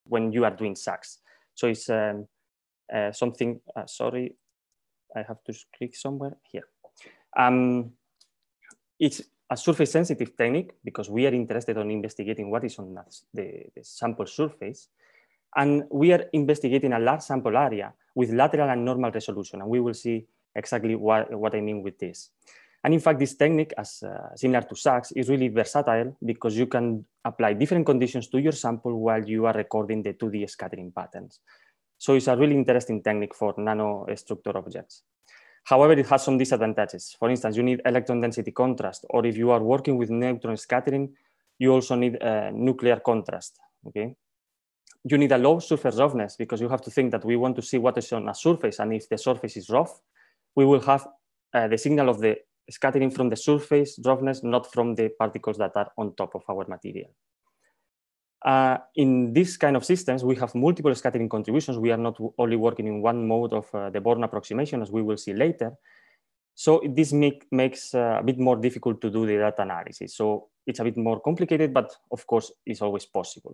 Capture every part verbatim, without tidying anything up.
when you are doing SACS. So it's um, uh, something, uh, sorry, I have to click somewhere here. Um, it's a surface sensitive technique because we are interested in investigating what is on the, the sample surface. And we are investigating a large sample area with lateral and normal resolution. And we will see exactly what, what I mean with this. And in fact, this technique, as uh, similar to SACS, is really versatile because you can apply different conditions to your sample while you are recording the two D scattering patterns. So it's a really interesting technique for nanostructure objects. However, it has some disadvantages. For instance, you need electron density contrast, or if you are working with neutron scattering, you also need uh, nuclear contrast, okay? You need a low surface roughness because you have to think that we want to see what is on a surface, and if the surface is rough, we will have uh, the signal of the scattering from the surface roughness, not from the particles that are on top of our material. Uh, in this kind of systems, we have multiple scattering contributions. We are not only working in one mode of uh, the Born approximation, as we will see later. So this make, makes uh, a bit more difficult to do the data analysis. So it's a bit more complicated, but of course, it's always possible.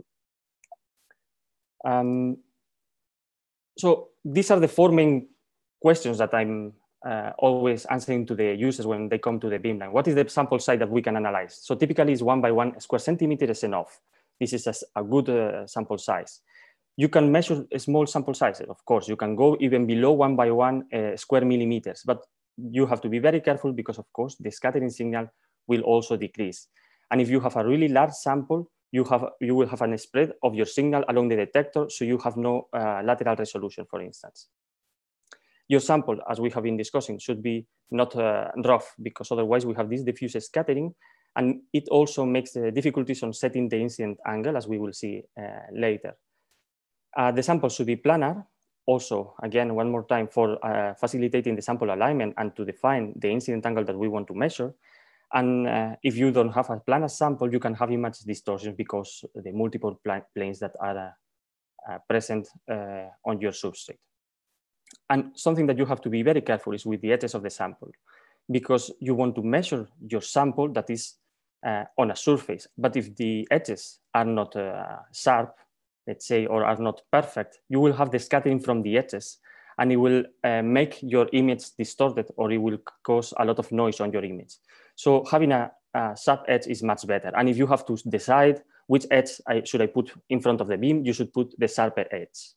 Um, so these are the four main questions that I'm uh, always answering to the users when they come to the beamline. What is the sample size that we can analyze? So typically it's one by one square centimeter is enough. This is a, a good uh, sample size. You can measure a small sample sizes, of course. You can go even below one by one uh, square millimeters, but you have to be very careful because, of course, the scattering signal will also decrease. And if you have a really large sample, you, have, you will have a spread of your signal along the detector, so you have no uh, lateral resolution, for instance. Your sample, as we have been discussing, should be not uh, rough, because otherwise we have this diffuse scattering. And it also makes the difficulties on setting the incident angle, as we will see uh, later. Uh, the sample should be planar. Also, again, one more time, for uh, facilitating the sample alignment and to define the incident angle that we want to measure. And uh, if you don't have a planar sample, you can have image distortions because the multiple planes that are uh, uh, present uh, on your substrate. And something that you have to be very careful is with the edges of the sample, because you want to measure your sample that is uh, on a surface. But if the edges are not uh, sharp, let's say, or are not perfect, you will have the scattering from the edges, and it will uh, make your image distorted, or it will cause a lot of noise on your image. So having a, a sharp edge is much better. And if you have to decide which edge I, should I put in front of the beam, you should put the sharper edge.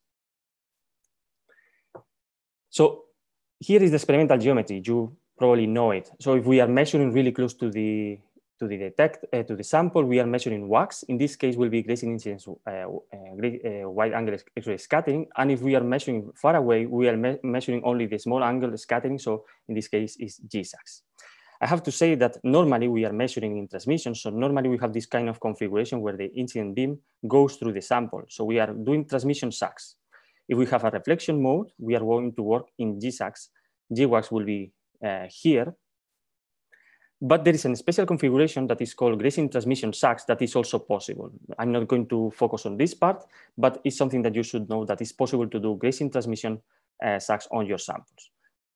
So here is the experimental geometry. You probably know it. So if we are measuring really close to the to the detect uh, to the sample, we are measuring wax. In this case, will be grazing incidence, uh, uh, uh, wide angle X-ray scattering. And if we are measuring far away, we are me measuring only the small angle scattering. So in this case, is G SACS. I have to say that normally we are measuring in transmission. So normally we have this kind of configuration where the incident beam goes through the sample. So we are doing transmission SACS. If we have a reflection mode, we are going to work in G SACS. G WACS will be uh, here. But there is a special configuration that is called grazing transmission SACS that is also possible. I'm not going to focus on this part, but it's something that you should know that it's possible to do grazing transmission uh, SACS on your samples.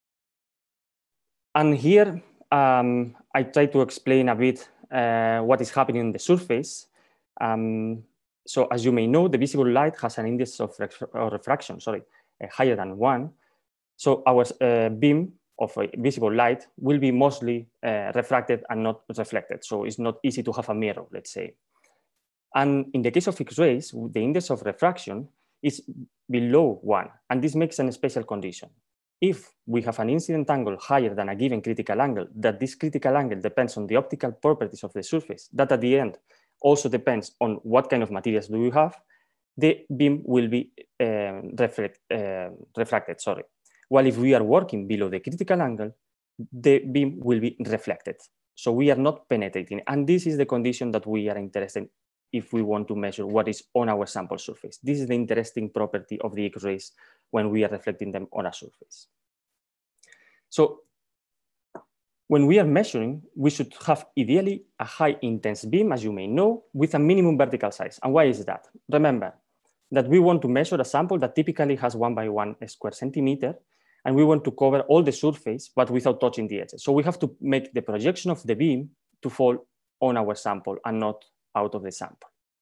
And here, um, I try to explain a bit uh, what is happening on the surface. Um, so as you may know, the visible light has an index of or refraction, sorry, uh, higher than one. So our uh, beam of uh, visible light will be mostly uh, refracted and not reflected. So it's not easy to have a mirror, let's say. And in the case of X-rays, the index of refraction is below one. And this makes a special condition. If we have an incident angle higher than a given critical angle, that this critical angle depends on the optical properties of the surface, that at the end also depends on what kind of materials do you have, the beam will be uh, reflect, uh, refracted, sorry. While if we are working below the critical angle, the beam will be reflected. So we are not penetrating. And this is the condition that we are interested in if we want to measure what is on our sample surface. This is the interesting property of the X-rays when we are reflecting them on a surface. So when we are measuring, we should have ideally a high intense beam, as you may know, with a minimum vertical size. And why is that? Remember that we want to measure a sample that typically has one by one square centimeter, and we want to cover all the surface, but without touching the edges. So we have to make the projection of the beam to fall on our sample and not out of the sample.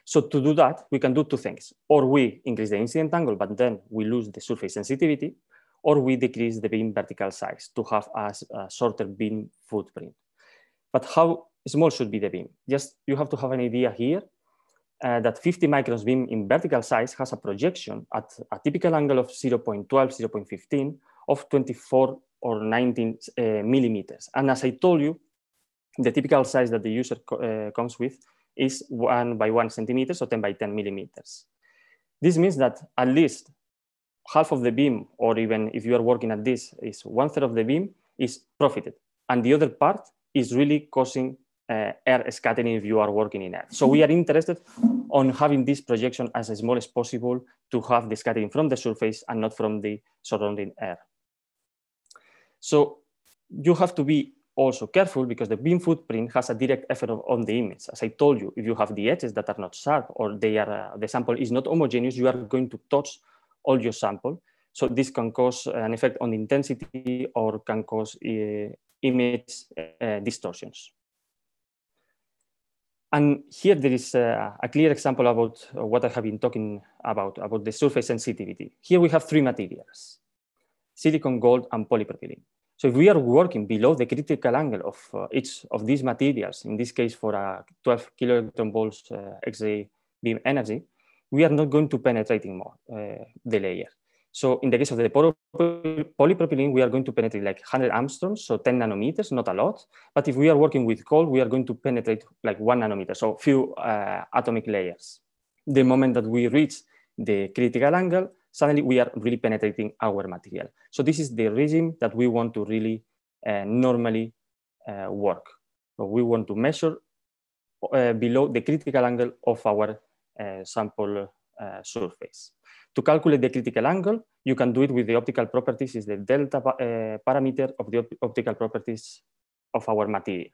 So to do that, we can do two things. Or we increase the incident angle, but then we lose the surface sensitivity, or we decrease the beam vertical size to have a, a shorter beam footprint. But how small should be the beam? Just you have to have an idea here uh, that fifty microns beam in vertical size has a projection at a typical angle of zero point one two, zero point one five of twenty-four or nineteen uh, millimeters. And as I told you, the typical size that the user co uh, comes with is one by one centimeter, so ten by ten millimeters. This means that at least half of the beam, or even if you are working at this, is one third of the beam is profited. And the other part is really causing uh, air scattering if you are working in air. So we are interested on having this projection as small as possible to have the scattering from the surface and not from the surrounding air. So you have to be also careful because the beam footprint has a direct effect on the image. As I told you, if you have the edges that are not sharp or they are, uh, the sample is not homogeneous, you are going to touch all your sample. So this can cause an effect on the intensity or can cause uh, image uh, distortions. And here there is a, a clear example about what I have been talking about, about the surface sensitivity. Here we have three materials, silicon, gold, and polypropylene. So if we are working below the critical angle of uh, each of these materials, in this case for a twelve kiloelectron volts uh, X-ray beam energy, we are not going to penetrate more uh, the layer. So in the case of the polypropylene, we are going to penetrate like one hundred angstroms, so ten nanometers, not a lot. But if we are working with gold, we are going to penetrate like one nanometer, so few uh, atomic layers. The moment that we reach the critical angle, suddenly we are really penetrating our material. So this is the regime that we want to really uh, normally uh, work. So we want to measure uh, below the critical angle of our uh, sample uh, surface. To calculate the critical angle, you can do it with the optical properties, is the delta uh, parameter of the op optical properties of our material.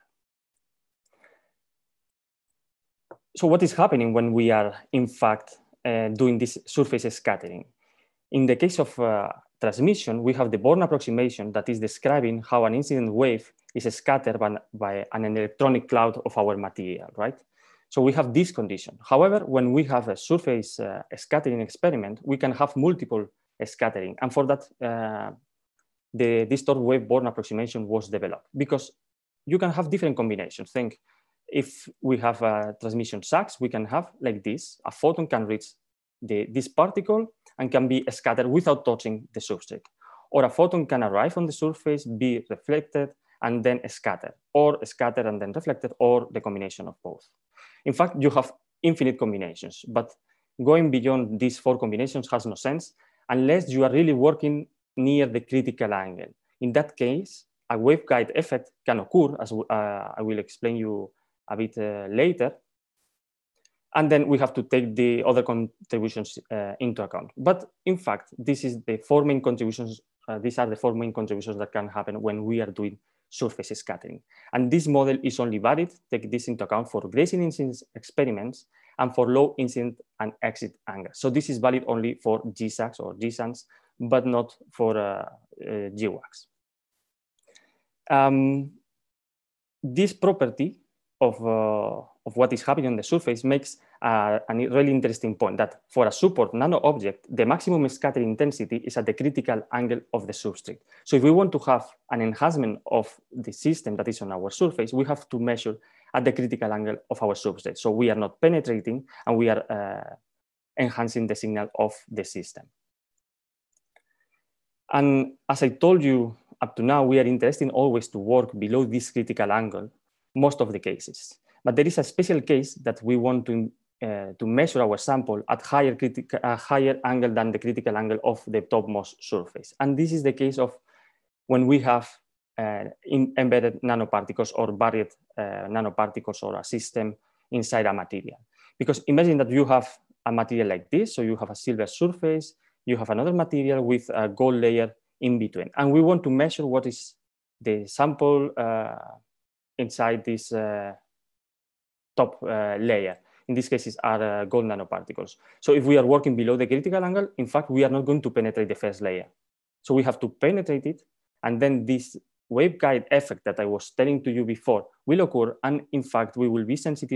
So what is happening when we are, in fact, uh, doing this surface scattering? In the case of uh, transmission, we have the Born approximation that is describing how an incident wave is scattered by, by an electronic cloud of our material, right? So we have this condition. However, when we have a surface uh, scattering experiment, we can have multiple scattering. And for that, uh, the distort wave Born approximation was developed because you can have different combinations. Think if we have a transmission sacs, we can have like this, a photon can reach the, this particle and can be scattered without touching the substrate. Or a photon can arrive on the surface, be reflected, and then scattered, or scattered and then reflected, or the combination of both. In fact, you have infinite combinations, but going beyond these four combinations has no sense unless you are really working near the critical angle. In that case, a waveguide effect can occur, as uh, I will explain you a bit uh, later. And then we have to take the other contributions uh, into account. But in fact, this is the four main contributions. Uh, these are the four main contributions that can happen when we are doing surface scattering. And this model is only valid, take this into account for grazing incidence experiments and for low incident and exit angles. So this is valid only for G SACs or G SANs, but not for uh, uh, G WACs. Um, this property of, uh, of what is happening on the surface makes uh, a really interesting point that for a support nano object, the maximum scattering intensity is at the critical angle of the substrate. So if we want to have an enhancement of the system that is on our surface, we have to measure at the critical angle of our substrate. So we are not penetrating and we are uh, enhancing the signal of the system. And as I told you, up to now, we are interested always to work below this critical angle, most of the cases. But there is a special case that we want to, uh, to measure our sample at higher, a higher angle than the critical angle of the topmost surface. And this is the case of when we have uh, in embedded nanoparticles or buried uh, nanoparticles or a system inside a material. Because imagine that you have a material like this, so you have a silver surface, you have another material with a gold layer in between. And we want to measure what is the sample uh, inside this uh, top uh, layer. In this case, are uh, gold nanoparticles. So if we are working below the critical angle, in fact, we are not going to penetrate the first layer. So we have to penetrate it. And then this waveguide effect that I was telling to you before will occur. And in fact, we will be sensitive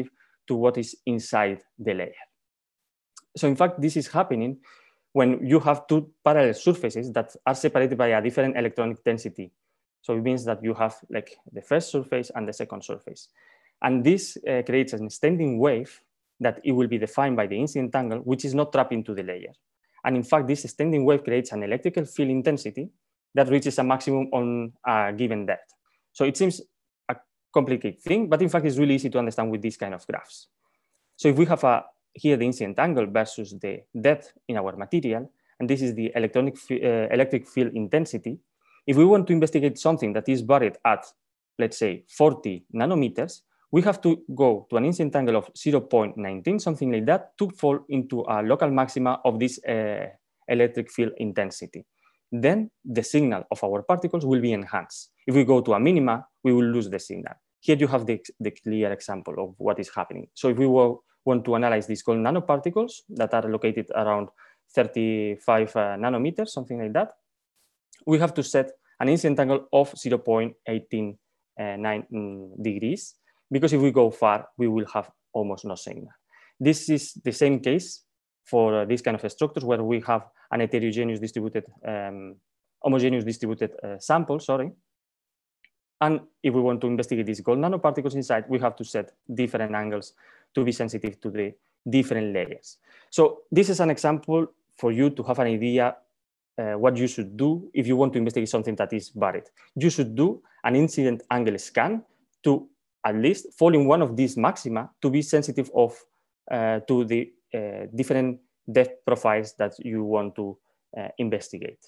to what is inside the layer. So in fact, this is happening when you have two parallel surfaces that are separated by a different electronic density. So it means that you have like the first surface and the second surface. And this uh, creates an standing wave that it will be defined by the incident angle, which is not trapped into the layer. And in fact, this standing wave creates an electrical field intensity that reaches a maximum on a given depth. So it seems a complicated thing, but in fact, it's really easy to understand with these kind of graphs. So if we have a, here the incident angle versus the depth in our material, and this is the electronic uh, electric field intensity, if we want to investigate something that is buried at, let's say, forty nanometers, we have to go to an incident angle of zero point one nine, something like that, to fall into a local maxima of this uh, electric field intensity. Then the signal of our particles will be enhanced. If we go to a minima, we will lose the signal. Here you have the, the clear example of what is happening. So if we will, want to analyze these gold nanoparticles that are located around thirty-five uh, nanometers, something like that, we have to set an incident angle of zero point one eight nine degrees, because if we go far, we will have almost no signal. This is the same case for uh, these kind of structures where we have an heterogeneous distributed, um, homogeneous distributed uh, sample, sorry. And if we want to investigate these gold nanoparticles inside, we have to set different angles to be sensitive to the different layers. So this is an example for you to have an idea uh, what you should do if you want to investigate something that is buried. You should do an incident angle scan to at least fall in one of these maxima to be sensitive of uh, to the uh, different depth profiles that you want to uh, investigate.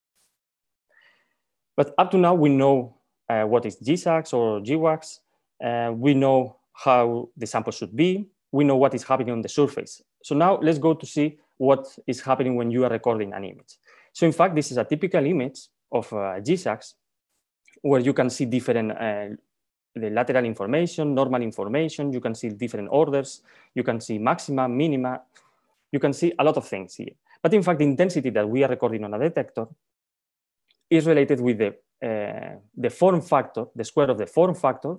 But up to now, we know uh, what is G SAXS or G WAXS. Uh, we know how the sample should be. We know what is happening on the surface. So now let's go to see what is happening when you are recording an image. So in fact, this is a typical image of uh, G SAXS where you can see different uh, the lateral information, normal information. You can see different orders. You can see maxima, minima. You can see a lot of things here. But in fact, the intensity that we are recording on a detector is related with the, uh, the form factor, the square of the form factor,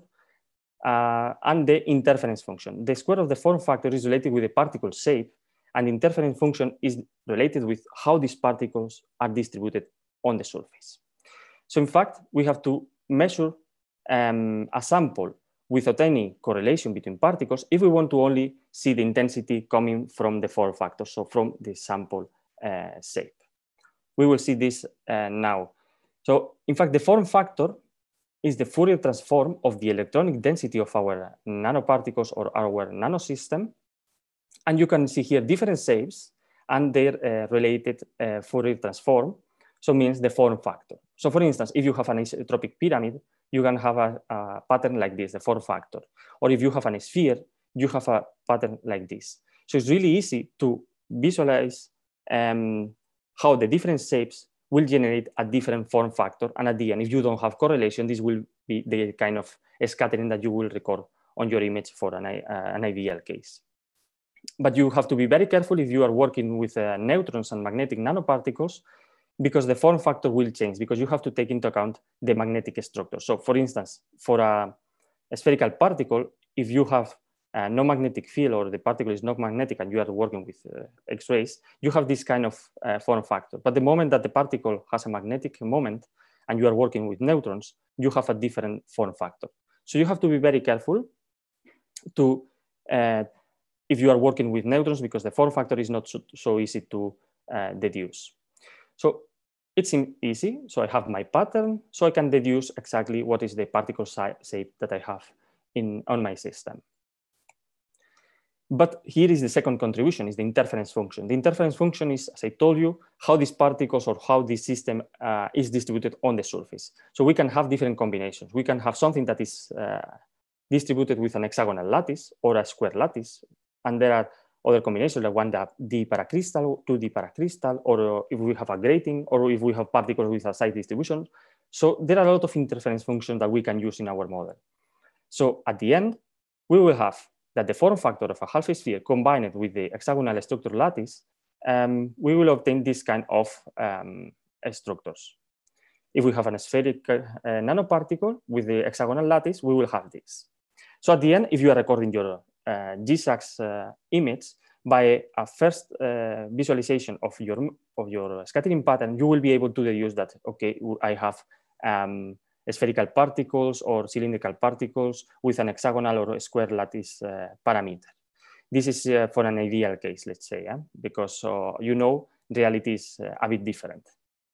uh, and the interference function. The square of the form factor is related with the particle shape, and the interference function is related with how these particles are distributed on the surface. So in fact, we have to measure um, a sample without any correlation between particles if we want to only see the intensity coming from the form factor, so from the sample uh, shape. We will see this uh, now. So in fact, the form factor is the Fourier transform of the electronic density of our nanoparticles or our nanosystem. And you can see here different shapes and their uh, related uh, Fourier transform. So means the form factor. So for instance, if you have an isotropic pyramid, you can have a, a pattern like this, the form factor. Or if you have a sphere, you have a pattern like this. So it's really easy to visualize um, how the different shapes will generate a different form factor. And at the end, if you don't have correlation, this will be the kind of scattering that you will record on your image for an, uh, an ideal case. But you have to be very careful if you are working with uh, neutrons and magnetic nanoparticles, because the form factor will change, because you have to take into account the magnetic structure. So for instance, for a, a spherical particle, if you have uh, no magnetic field or the particle is not magnetic and you are working with uh, X-rays, you have this kind of uh, form factor. But the moment that the particle has a magnetic moment and you are working with neutrons, you have a different form factor. So you have to be very careful to, uh, if you are working with neutrons, because the form factor is not so, so easy to uh, deduce. So it's easy. So I have my pattern, so I can deduce exactly what is the particle shape that I have in, on my system. But here is the second contribution, is the interference function. The interference function is, as I told you, how these particles or how this system uh, is distributed on the surface. So we can have different combinations. We can have something that is uh, distributed with an hexagonal lattice or a square lattice. And there are other combinations like one D paracrystal, two D paracrystal, or if we have a grating, or if we have particles with a size distribution. So there are a lot of interference functions that we can use in our model. So at the end, we will have that the form factor of a half sphere combined with the hexagonal structure lattice, um, we will obtain this kind of um, structures. If we have a spherical uh, nanoparticle with the hexagonal lattice, we will have this. So at the end, if you are recording your uh, G SAX uh, image by a first uh, visualization of your of your scattering pattern, you will be able to deduce that, okay, I have um, spherical particles or cylindrical particles with an hexagonal or square lattice uh, parameter. This is uh, for an ideal case, let's say, eh? because uh, you know reality is uh, a bit different.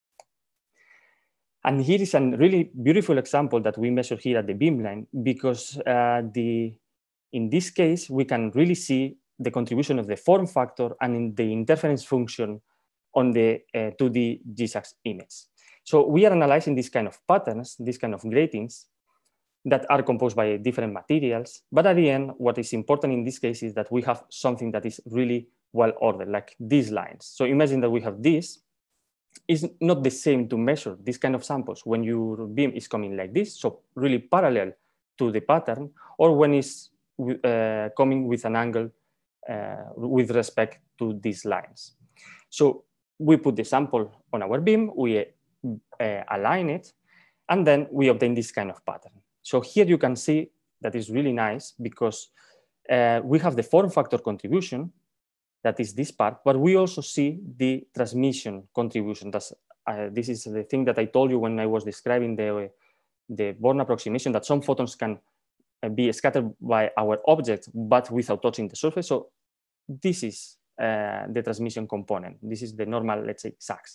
And here is a really beautiful example that we measure here at the beamline, because uh, the in this case, we can really see the contribution of the form factor and in the interference function on the uh, two D G SAX image. So we are analyzing this kind of patterns, this kind of gratings that are composed by different materials. But at the end, what is important in this case is that we have something that is really well ordered, like these lines. So imagine that we have this. It's not the same to measure this kind of samples when your beam is coming like this, so really parallel to the pattern, or when it's uh, coming with an angle uh, with respect to these lines. So we put the sample on our beam, we uh, align it, and then we obtain this kind of pattern. So here you can see that is really nice because uh, we have the form factor contribution, that is this part, but we also see the transmission contribution. That's, uh, this is the thing that I told you when I was describing the, the Born approximation, that some photons can be scattered by our object, but without touching the surface. So this is uh, the transmission component. This is the normal, let's say, SAX.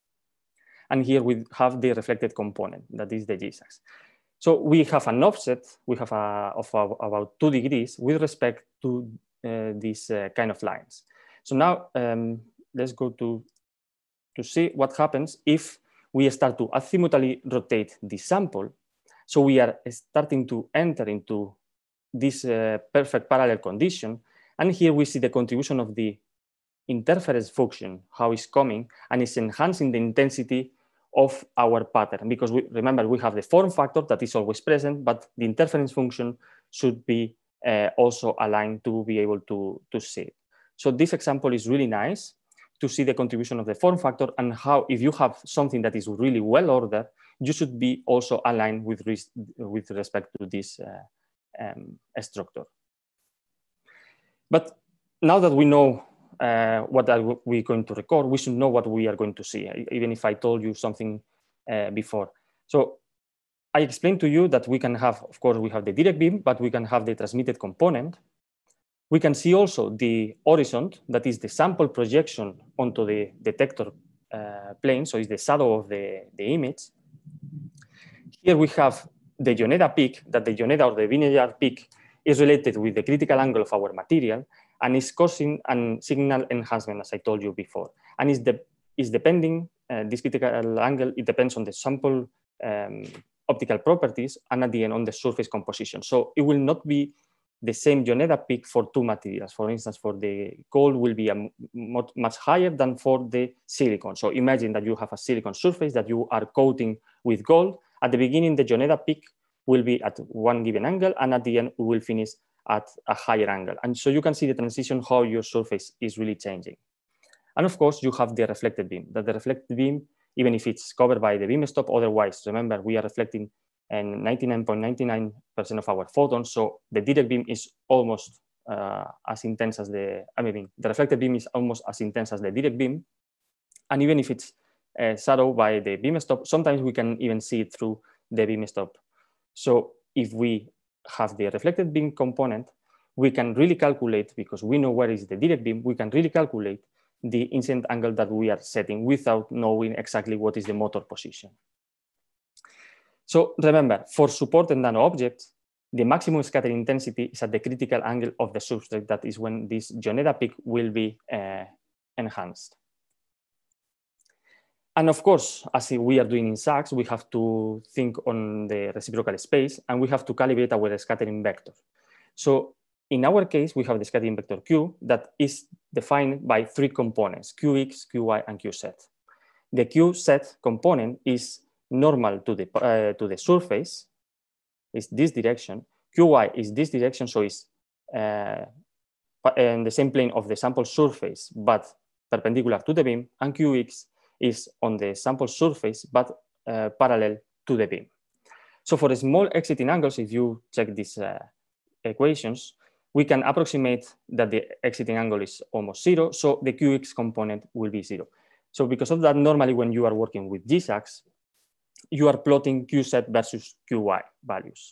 And here we have the reflected component, that is the G SAX. So we have an offset, we have a, of a, about two degrees with respect to uh, these uh, kind of lines. So now um, let's go to, to see what happens if we start to azimutally rotate the sample. So we are starting to enter into this uh, perfect parallel condition. And here we see the contribution of the interference function, how it's coming, and it's enhancing the intensity of our pattern. Because we, remember, we have the form factor that is always present, but the interference function should be uh, also aligned to be able to, to see it. So this example is really nice to see the contribution of the form factor and how, if you have something that is really well ordered, you should be also aligned with, res with respect to this uh, um, structure. But now that we know uh, what are we going to record, we should know what we are going to see, even if I told you something uh, before. So I explained to you that we can have, of course, we have the direct beam, but we can have the transmitted component. We can see also the horizon, that is the sample projection onto the detector uh, plane, so it's the shadow of the, the image. Here we have the Yoneda peak, that the Yoneda or the Vineyard peak is related with the critical angle of our material and is causing a signal enhancement, as I told you before. And is de is depending, uh, this critical angle, it depends on the sample um, optical properties and at the end on the surface composition. So it will not be the same Yoneda peak for two materials. For instance, for the gold will be a much higher than for the silicon. So imagine that you have a silicon surface that you are coating with gold. At the beginning, the Yoneda peak will be at one given angle, and at the end, we will finish at a higher angle. And so you can see the transition, how your surface is really changing. And of course, you have the reflected beam, that the reflected beam, even if it's covered by the beam stop, otherwise, remember, we are reflecting and ninety-nine point nine nine percent of our photons. So the direct beam is almost uh, as intense as the, I mean, the reflected beam is almost as intense as the direct beam. And even if it's uh, shadowed by the beam stop, sometimes we can even see it through the beam stop. So if we have the reflected beam component, we can really calculate, because we know where is the direct beam, we can really calculate the incident angle that we are setting without knowing exactly what is the motor position. So remember, for supported nano objects, the maximum scattering intensity is at the critical angle of the substrate. That is when this Yoneda peak will be uh, enhanced. And of course, as we are doing in SAX, we have to think on the reciprocal space, and we have to calibrate our scattering vector. So in our case, we have the scattering vector Q that is defined by three components, Q X, Q Y, and Q Z. The Q Z component is normal to the, uh, to the surface, is this direction. Q Y is this direction, so it's uh, in the same plane of the sample surface, but perpendicular to the beam, and Q X is on the sample surface, but uh, parallel to the beam. So for the small exiting angles, if you check these uh, equations, we can approximate that the exiting angle is almost zero, so the Q X component will be zero. So because of that, normally when you are working with G S A Cs, you are plotting Q Z versus Q Y values.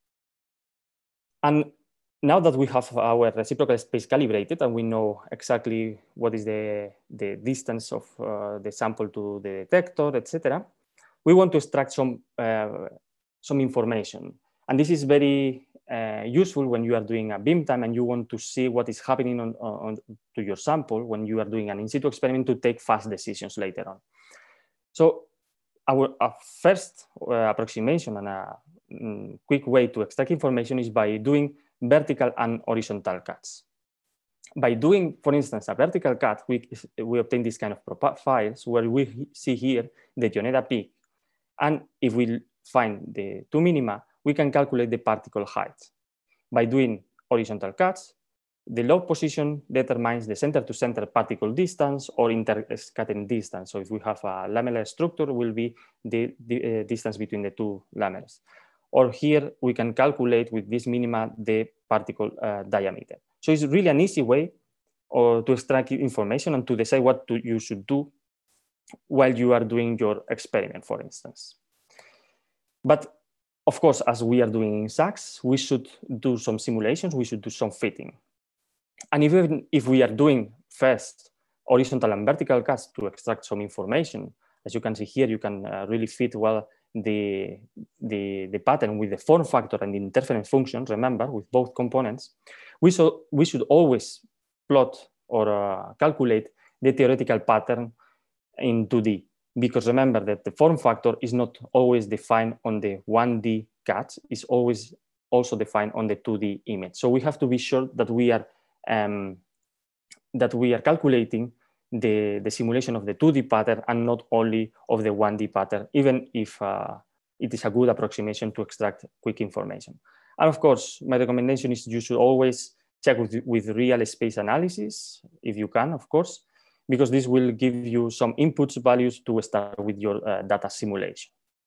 And now that we have our reciprocal space calibrated and we know exactly what is the, the distance of uh, the sample to the detector, et cetera, we want to extract some, uh, some information. And this is very uh, useful when you are doing a beam time and you want to see what is happening on, on, to your sample when you are doing an in situ experiment to take fast decisions later on. So our, our first uh, approximation and a mm, quick way to extract information is by doing vertical and horizontal cuts. By doing, for instance, a vertical cut, we, we obtain this kind of profiles where we see here the Yoneda peak. And if we find the two minima, we can calculate the particle height. By doing horizontal cuts, the low position determines the center-to-center particle distance or interscattering distance. So if we have a lamellar structure, it will be the, the uh, distance between the two lamellars. Or here we can calculate with this minima the particle uh, diameter. So it's really an easy way or to extract information and to decide what to, you should do while you are doing your experiment, for instance. But of course, as we are doing in S A Cs, we should do some simulations, we should do some fitting. And even if we are doing first horizontal and vertical cuts to extract some information, as you can see here, you can uh, really fit well the, the, the pattern with the form factor and the interference function, remember, with both components. We, so, we should always plot or uh, calculate the theoretical pattern in two D, because remember that the form factor is not always defined on the one D cuts, it's always also defined on the two D image. So we have to be sure that we are um, that we are calculating the, the simulation of the two D pattern and not only of the one D pattern, even if uh, it is a good approximation to extract quick information. And of course, my recommendation is you should always check with, with real space analysis, if you can, of course, because this will give you some inputs values to start with your uh, data simulation.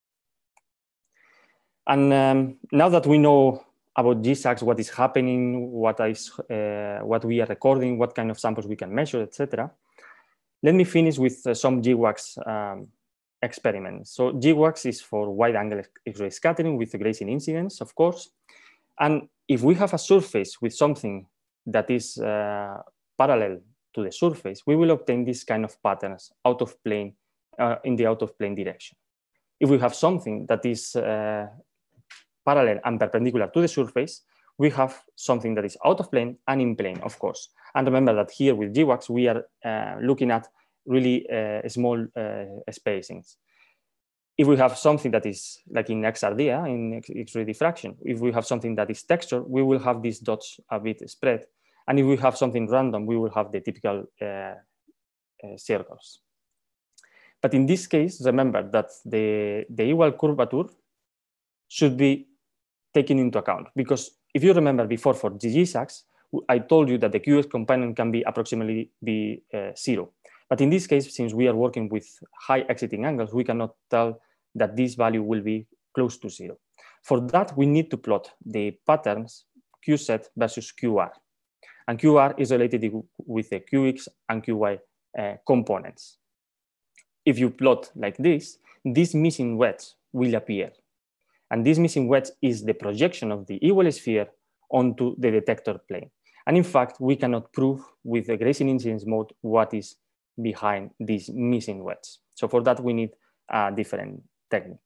And um, now that we know about G S A Cs, what is happening, what is uh, what we are recording, what kind of samples we can measure, et cetera. Let me finish with uh, some G WACS um, experiments. So G WACS is for wide-angle X-ray scattering with grazing incidence, of course. And if we have a surface with something that is uh, parallel to the surface, we will obtain this kind of patterns out of plane, uh, in the out of plane direction. If we have something that is uh, parallel and perpendicular to the surface, we have something that is out of plane and in plane, of course. And remember that here with G WACS, we are uh, looking at really uh, small uh, spacings. If we have something that is like in X R D, uh, in X-ray diffraction, if we have something that is texture, we will have these dots a bit spread. And if we have something random, we will have the typical uh, uh, circles. But in this case, remember that the, the Ewald curvature should be taken into account, because if you remember before for G S A Cs, I told you that the Q X component can be approximately be uh, zero. But in this case, since we are working with high exiting angles, we cannot tell that this value will be close to zero. For that, we need to plot the patterns Q Z versus Q R. And Q R is related with the Q X and Q Y uh, components. If you plot like this, this missing wedge will appear. And this missing wedge is the projection of the Ewald sphere onto the detector plane. And in fact, we cannot prove with the grazing incidence mode what is behind this missing wedge. So for that, we need a different technique.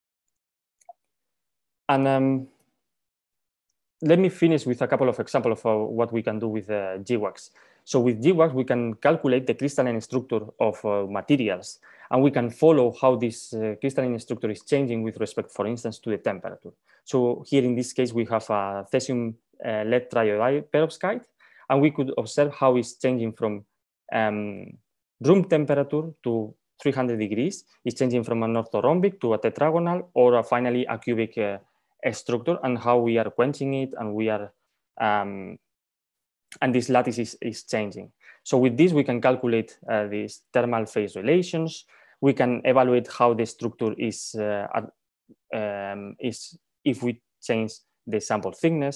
And um, let me finish with a couple of examples of uh, what we can do with uh, G WACS. So with G WACS, we can calculate the crystalline structure of uh, materials, and we can follow how this uh, crystalline structure is changing with respect, for instance, to the temperature. So here in this case, we have a cesium uh, lead triodide perovskite, and we could observe how it's changing from um, room temperature to three hundred degrees. It's changing from an orthorhombic to a tetragonal, or a, finally a cubic uh, structure, and how we are quenching it, and we are um, and this lattice is, is changing. So with this, we can calculate uh, these thermal phase relations. We can evaluate how the structure is, uh, um, is if we change the sample thickness,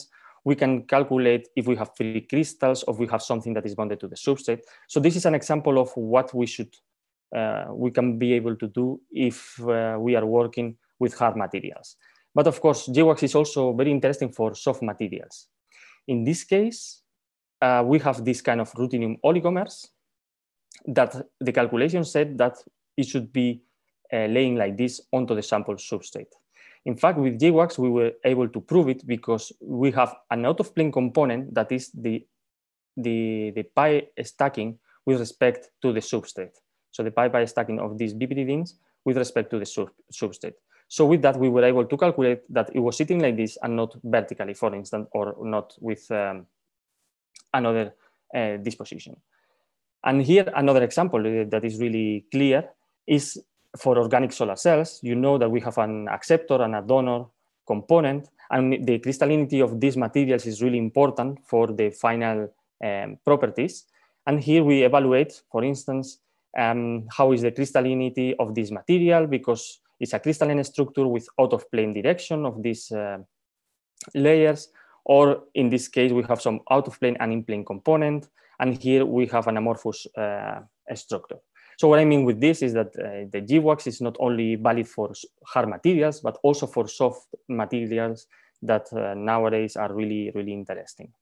We can calculate if we have free crystals or if we have something that is bonded to the substrate. So this is an example of what we should, uh, we can be able to do if uh, we are working with hard materials. But of course, J WACS is also very interesting for soft materials. In this case, uh, we have this kind of ruthenium oligomers that the calculation said that it should be uh, laying like this onto the sample substrate. In fact, with J WACS, we were able to prove it because we have an out-of-plane component that is the, the, the pi stacking with respect to the substrate. So the pi-pi stacking of these bipridines with respect to the sub substrate. So with that, we were able to calculate that it was sitting like this and not vertically, for instance, or not with um, another uh, disposition. And here, another example that is really clear is for organic solar cells. You know that we have an acceptor and a donor component, and the crystallinity of these materials is really important for the final um, properties. And here we evaluate, for instance, um, how is the crystallinity of this material, because it's a crystalline structure with out-of-plane direction of these uh, layers, or in this case, we have some out-of-plane and in-plane component, and here we have an amorphous uh, structure. So what I mean with this is that uh, the J WACS is not only valid for hard materials, but also for soft materials that uh, nowadays are really, really interesting.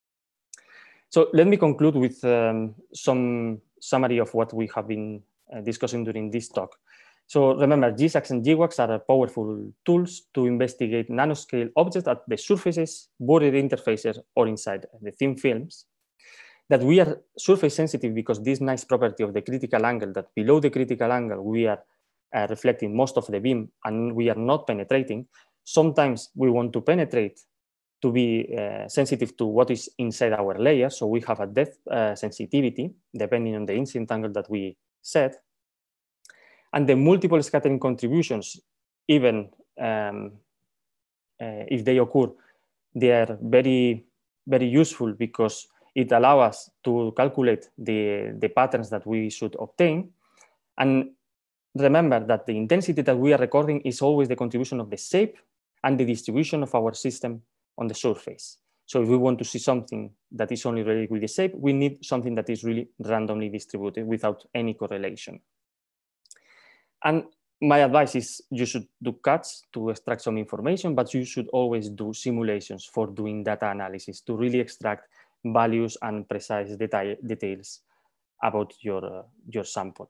So let me conclude with um, some summary of what we have been uh, discussing during this talk. So remember, G SAXS and J WACS are powerful tools to investigate nanoscale objects at the surfaces, border interfaces, or inside the thin films. That we are surface sensitive because this nice property of the critical angle, that below the critical angle we are uh, reflecting most of the beam and we are not penetrating. Sometimes we want to penetrate to be uh, sensitive to what is inside our layer. So we have a depth uh, sensitivity depending on the incident angle that we set. And the multiple scattering contributions, even um, uh, if they occur, they are very, very useful because it allows us to calculate the, the patterns that we should obtain. And remember that the intensity that we are recording is always the contribution of the shape and the distribution of our system on the surface. So if we want to see something that is only related with the shape, we need something that is really randomly distributed without any correlation. And my advice is you should do cuts to extract some information, but you should always do simulations for doing data analysis to really extract values and precise detail, details about your, uh, your sample.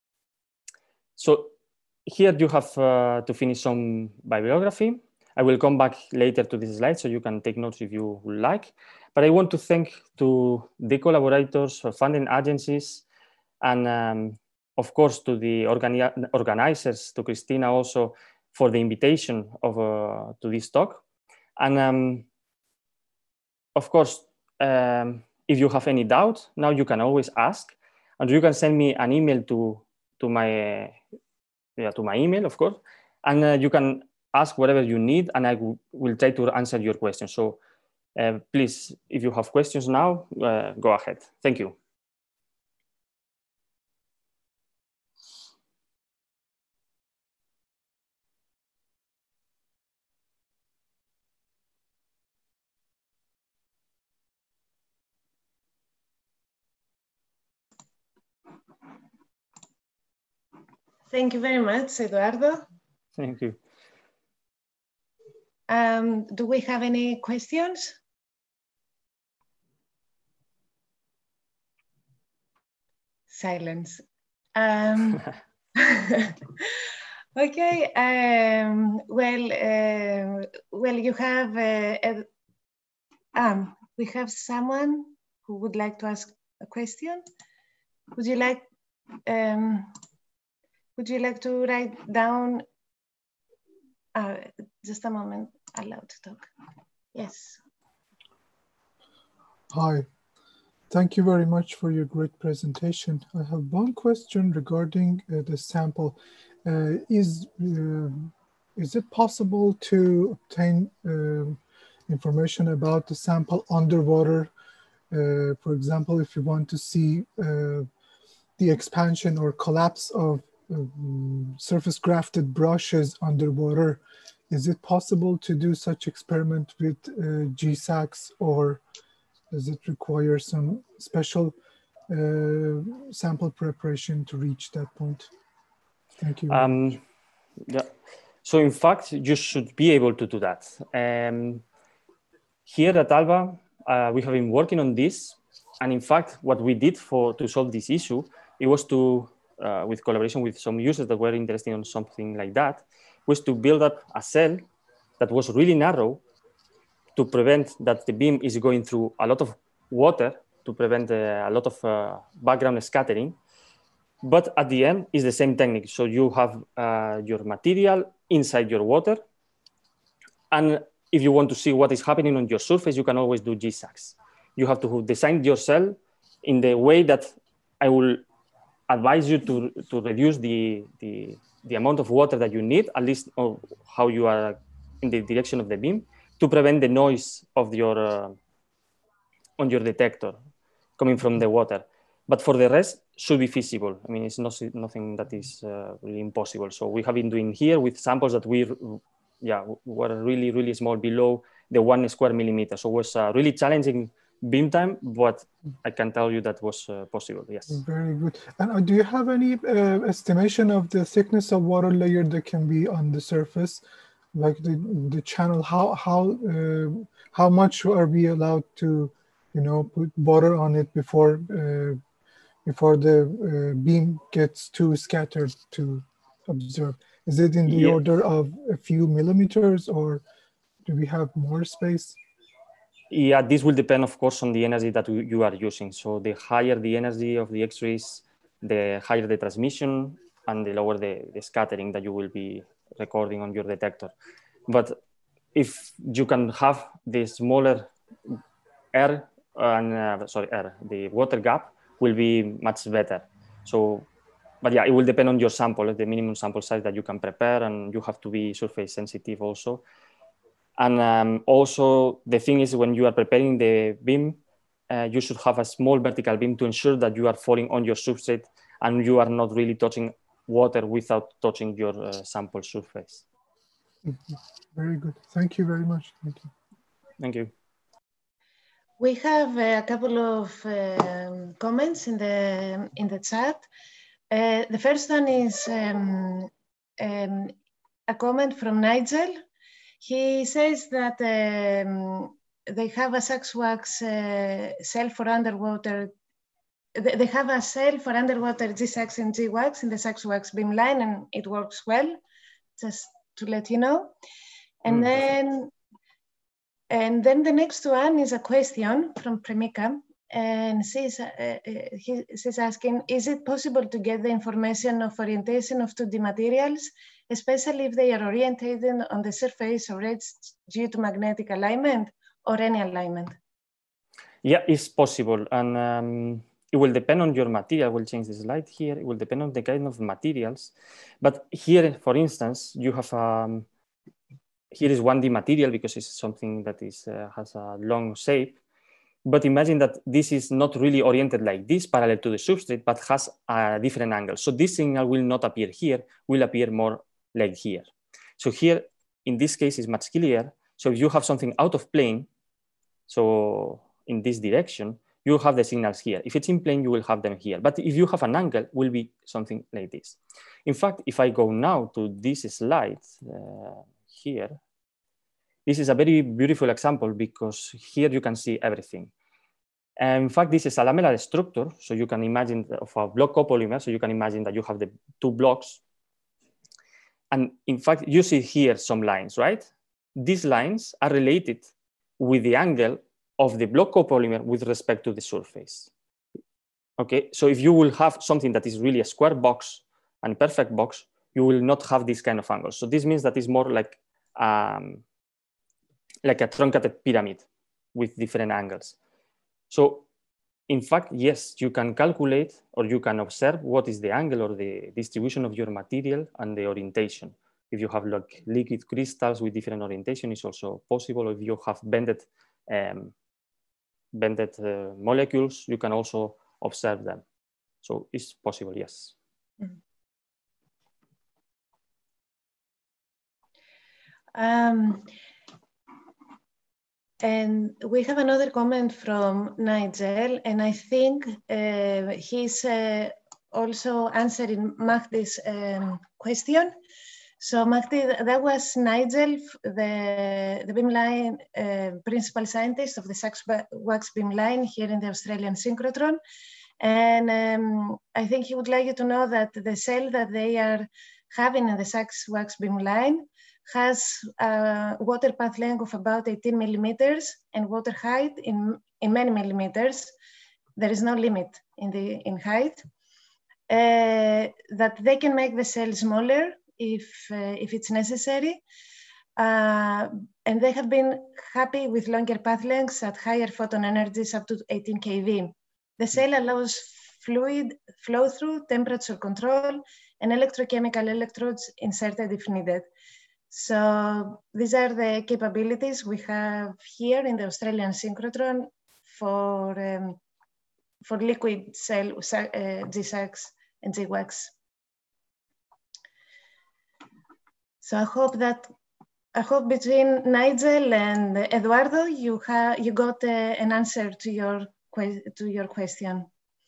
So here you have uh, to finish some bibliography. I will come back later to this slide so you can take notes if you would like. But I want to thank to the collaborators, funding agencies, and um, of course to the organi organizers, to Christina also for the invitation of, uh, to this talk. And um, of course, um, if you have any doubt, now you can always ask, and you can send me an email to, to, my, uh, yeah, to my email, of course, and uh, you can ask whatever you need, and I will try to answer your questions. So uh, please, if you have questions now, uh, go ahead. Thank you. Thank you very much, Eduardo. Thank you. Um, do we have any questions? Silence. Um, okay. Um, well, uh, well, you have. Uh, uh, um, we have someone who would like to ask a question. Would you like? Um, would you like to write down? Uh, just a moment. Allowed to talk. Yes. Hi. Thank you very much for your great presentation. I have one question regarding uh, the sample. Uh, is, uh, is it possible to obtain uh, information about the sample underwater? Uh, for example, if you want to see uh, the expansion or collapse of um, surface grafted brushes underwater, is it possible to do such experiment with uh, G SAXS, or does it require some special uh, sample preparation to reach that point? Thank you. Um, yeah. So in fact, you should be able to do that. Um, here at Alba, uh, we have been working on this. And in fact, what we did for to solve this issue, it was to, uh, with collaboration with some users that were interested in something like that, was to build up a cell that was really narrow to prevent that the beam is going through a lot of water, to prevent uh, a lot of uh, background scattering. But at the end, it's the same technique. So you have uh, your material inside your water. And if you want to see what is happening on your surface, you can always do G SAXS. You have to design your cell in the way that I will advise you to, to reduce the, the, the amount of water that you need, at least of how you are in the direction of the beam, to prevent the noise of your, uh, on your detector coming from the water. But for the rest, should be feasible. I mean, it's not, nothing that is uh, really impossible. So we have been doing here with samples that we, yeah, were really, really small, below the one square millimeter. So it was a really challenging beam time, but I can tell you that was uh, possible, yes. Very good. And uh, do you have any uh, estimation of the thickness of water layer that can be on the surface? Like the, the channel, how, how, uh, how much are we allowed to, you know, put water on it before uh, before the uh, beam gets too scattered to observe? Is it in the yeah. order of a few millimeters, or do we have more space? Yeah, this will depend, of course, on the energy that you are using. So the higher the energy of the X-rays, the higher the transmission, and the lower the, the scattering that you will be recording on your detector. But if you can have the smaller air, and uh, sorry, air, the water gap will be much better. So, but yeah, it will depend on your sample, the minimum sample size that you can prepare, and you have to be surface sensitive also. And um, also the thing is, when you are preparing the beam, uh, you should have a small vertical beam to ensure that you are falling on your substrate and you are not really touching water without touching your uh, sample surface. Mm-hmm. Very good. Thank you very much. Thank you. Thank you. We have a couple of um, comments in the in the chat. Uh, the first one is um, um, a comment from Nigel. He says that um, they have a SAXS-WAX uh, cell for underwater. They have a cell for underwater G SAXS and G WAX in the SAXS-WAX beamline, and it works well. Just to let you know. And mm, then. Perfect. And then the next one is a question from Premika, and she's, uh, uh, he, she's asking, is it possible to get the information of orientation of two D materials, especially if they are orientated on the surface or edge due to magnetic alignment or any alignment? Yeah, it's possible. And um, it will depend on your material. We'll change the slide here. It will depend on the kind of materials. But here, for instance, you have um, here is one D material because it's something that is uh, has a long shape. But imagine that this is not really oriented like this, parallel to the substrate, but has a different angle. So this signal will not appear here, will appear more like here. So here, in this case, is much clearer. So if you have something out of plane, so in this direction, you have the signals here. If it's in plane, you will have them here. But if you have an angle, it will be something like this. In fact, if I go now to this slide, uh, here, this is a very beautiful example because here you can see everything. And in fact, this is a lamellar structure. So you can imagine of a block copolymer. So you can imagine that you have the two blocks. And in fact, you see here some lines, right? These lines are related with the angle of the block copolymer with respect to the surface. Okay, so if you will have something that is really a square box and perfect box, you will not have this kind of angle. So this means that it's more like um, like a truncated pyramid with different angles. So in fact, yes, you can calculate or you can observe what is the angle or the distribution of your material and the orientation. If you have like liquid crystals with different orientation, it's also possible. If you have bended, um, bended uh, molecules, you can also observe them. So it's possible, yes. Mm-hmm. Um, and we have another comment from Nigel, and I think uh, he's uh, also answering Mahdi's um, question. So Mahdi, that was Nigel, the, the beamline uh, principal scientist of the SAXWAX beamline here in the Australian synchrotron. And um, I think he would like you to know that the cell that they are having in the SAXWAX beamline has a water path length of about eighteen millimeters and water height in, in many millimeters. There is no limit in, the, in height. Uh, that they can make the cell smaller if, uh, if it's necessary. Uh, and they have been happy with longer path lengths at higher photon energies up to eighteen K V. The cell allows fluid flow through, temperature control, and electrochemical electrodes inserted if needed. So these are the capabilities we have here in the Australian synchrotron for, um, for liquid cell uh, G SAX and G WAX. So I hope that I hope between Nigel and Eduardo, you have you got uh, an answer to your to your question.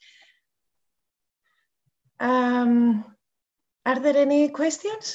Um, are there any questions?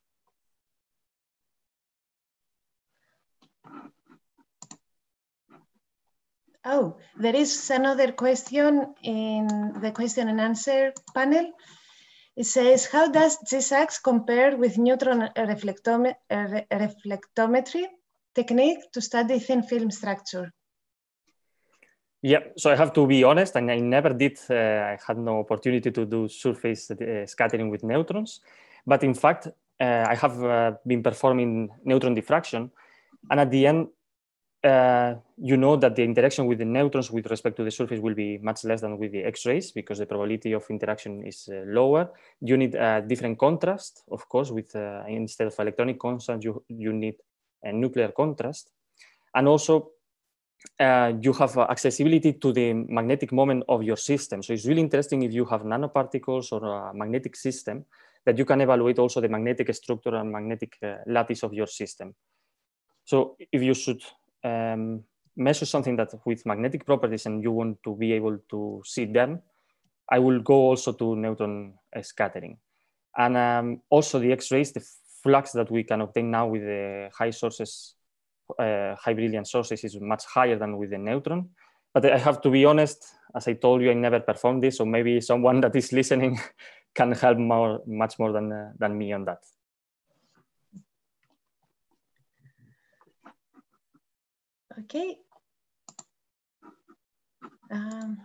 Oh, there is another question in the question and answer panel. It says, how does G SAX compare with neutron reflectome uh, reflectometry technique to study thin film structure? Yeah, so I have to be honest, and I never did, uh, I had no opportunity to do surface uh, scattering with neutrons. But in fact, uh, I have uh, been performing neutron diffraction. And at the end, uh, you know that the interaction with the neutrons with respect to the surface will be much less than with the X-rays because the probability of interaction is uh, lower. You need a different contrast, of course, with uh, instead of electronic constant, you, you need a nuclear contrast. And also, uh, you have uh, accessibility to the magnetic moment of your system. So it's really interesting if you have nanoparticles or a magnetic system that you can evaluate also the magnetic structure and magnetic uh, lattice of your system. So if you should um, measure something that with magnetic properties and you want to be able to see them, I will go also to neutron uh, scattering. And um, also the X-rays, the flux that we can obtain now with the high sources, uh, high brilliance sources is much higher than with the neutron. But I have to be honest, as I told you, I never performed this, so maybe someone that is listening can help more, much more than, uh, than me on that. Okay. Um,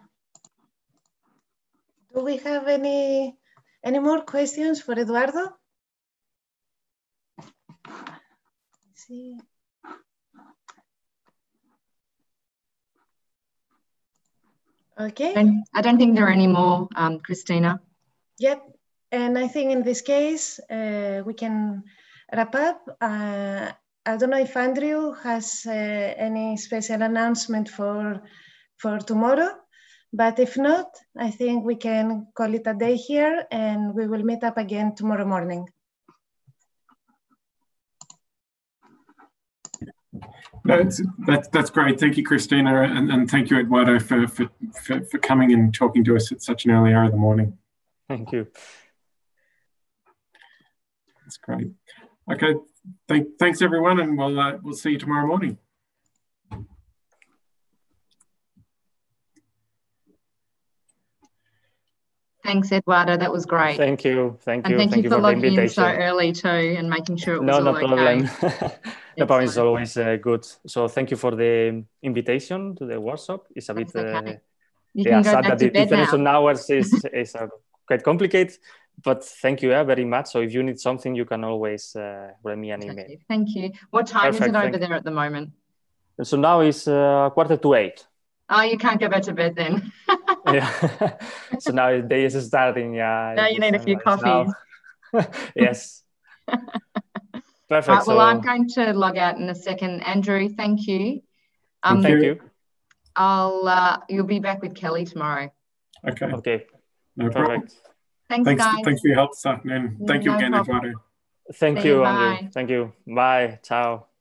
do we have any any more questions for Eduardo? Let's see. Okay. And I don't think there are any more, um, Christina. Yep. And I think in this case, uh, we can wrap up. Uh, I don't know if Andrew has uh, any special announcement for, for tomorrow, but if not, I think we can call it a day here and we will meet up again tomorrow morning. That's, that's, that's great. Thank you, Christina, and, and thank you, Eduardo, for, for, for, for coming and talking to us at such an early hour of the morning. Thank you. That's great. Okay, Thank, thanks everyone, and we'll, uh, we'll see you tomorrow morning. Thanks, Eduardo. That was great. Thank you. Thank and you. thank, thank you, you for, for logging the invitation. in so early too and making sure it was no, all no problem. okay. No problem. It's always uh, good. So thank you for the invitation to the workshop. It's a That's bit okay. uh, you yeah, can go sad back that to the bed difference now. on hours is, is uh, quite complicated. But thank you yeah, very much. So if you need something, you can always uh, write me an email. Thank you. What time Perfect, is it over thank there at the moment? So now it's uh, quarter to eight. Oh, you can't go back to bed then. Yeah. So now the day is starting. Yeah. Now you need a few coffees. Yes. Perfect. Right, well, so... I'm going to log out in a second. Andrew, thank you. Um, thank you. I'll. Uh, you'll be back with Kelly tomorrow. Okay. Okay. No Perfect. problem. Thanks, thanks, guys. thanks for your help this afternoon. Thank you no again, problem. Eduardo. Thank See you, you, Andrew. bye. Thank you. Bye. Ciao.